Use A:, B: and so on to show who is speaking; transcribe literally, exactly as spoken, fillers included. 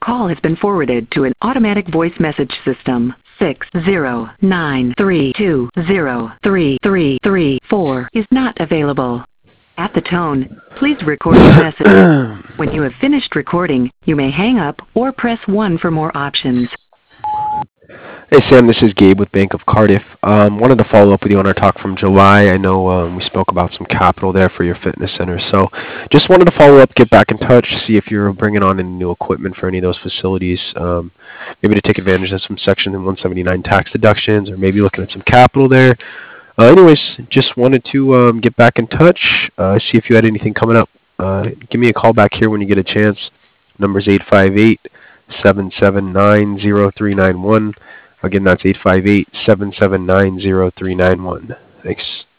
A: call has been forwarded to an automatic voice message system. six zero nine three two zero three three three four is not available. At the tone, please record your message. When you have finished recording, you may hang up or press one for more options.
B: Hey Sam, this is Gabe with Bank of Cardiff. Um, wanted to follow up with you on our talk from July. I know um, we spoke about some capital there for your fitness center, so just wanted to follow up, get back in touch, see if you're bringing on any new equipment for any of those facilities, um, maybe to take advantage of some Section one seventy-nine tax deductions, or maybe looking at some capital there. Uh, anyways, just wanted to um, get back in touch, uh, see if you had anything coming up. Uh, give me a call back here when you get a chance. Number's eight five eight, seven seven nine, zero three nine one. Again, that's eight five eight, seven seven nine, zero three nine one. Thanks.